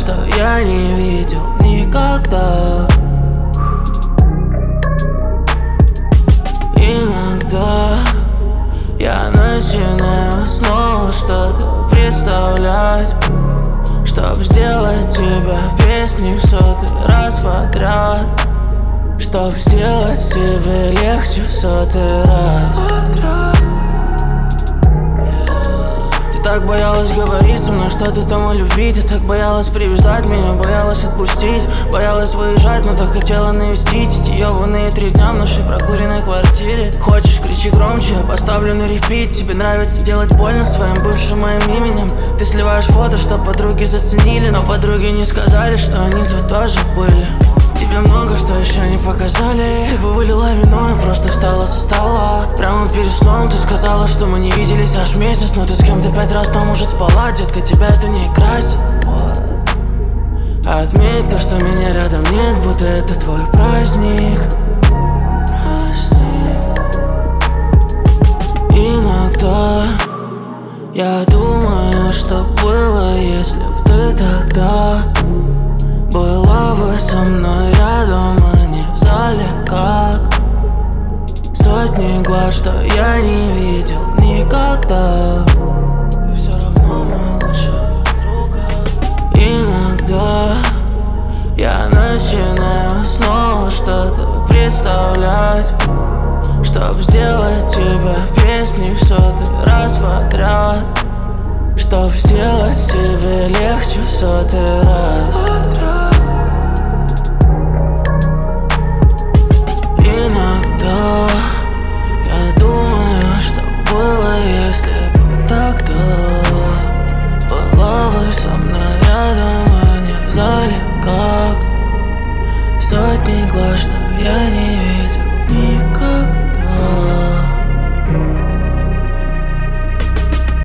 что я не видел никогда. Иногда я начинаю снова что-то представлять, чтоб сделать тебя песней в сотый раз подряд, чтоб сделать тебе легче в сотый раз. Ты так боялась говорить со мной что-то там о любви. Ты так боялась привязать меня, боялась отпустить, боялась выезжать, но так хотела навестить. Эти ёбаные 3 дня в нашей прокуренной квартире. Хочешь, кричи громче, я поставлю на репит. Тебе нравится делать больно своим бывшим моим именем. Ты сливаешь фото, чтоб подруги заценили, но подруги не сказали, что они тут тоже были. Тебе много что еще не показали. Ты бы вылила вино и просто встала со стола. Прямо перед сном ты сказала, что мы не виделись аж месяц, но ты с кем-то 5 раз там уже спала. Детка, тебя это не красит. Отметь то, что меня рядом нет, будто это твой праздник. Иногда я думаю, что было, если б ты тогда была бы со мной рядом, а не в зале, как сотни глаз, что я не видел никогда. Ты все равно моя лучшая подруга. Иногда я начинаю снова что-то представлять, чтоб сделать тебя песней в сотый раз подряд, чтоб сделать себе легче в сотый раз. Иногда я думаю, что было, если бы тогда была бы со мной рядом, а не в зале, как сотни глаз, что я не